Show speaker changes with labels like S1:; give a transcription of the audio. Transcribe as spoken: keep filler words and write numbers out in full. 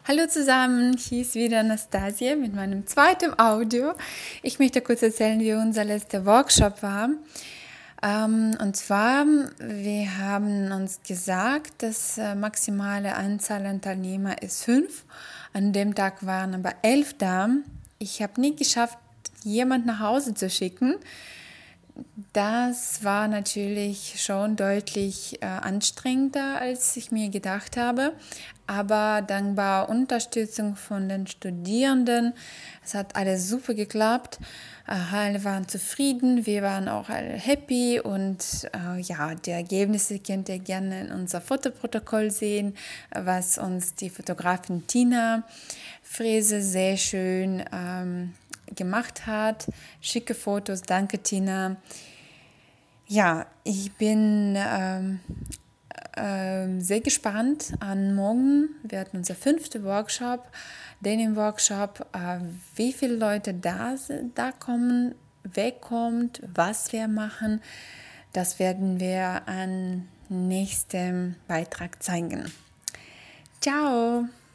S1: Hallo zusammen, hier ist wieder Anastasia mit meinem zweiten Audio. Ich möchte kurz erzählen, wie unser letzter Workshop war. Ähm, und zwar, wir haben uns gesagt, dass äh, maximale Anzahl an Teilnehmer ist fünf. An dem Tag waren aber elf da. Ich habe nie geschafft, jemand nach Hause zu schicken. Das war natürlich schon deutlich äh, anstrengender, als ich mir gedacht habe. Aber dankbar Unterstützung von den Studierenden. Es hat alles super geklappt. Äh, alle waren zufrieden, wir waren auch alle happy. Und äh, ja, die Ergebnisse könnt ihr gerne in unser Fotoprotokoll sehen, was uns die Fotografin Tina Frese sehr schön ähm, gemacht hat. Schicke Fotos, danke Tina. Ja, ich bin ähm, äh, sehr gespannt an morgen. Wir hatten unser fünfter Workshop, den Workshop, äh, wie viele Leute da, sind, da kommen, wer kommt, was wir machen. Das werden wir an nächstem Beitrag zeigen. Ciao!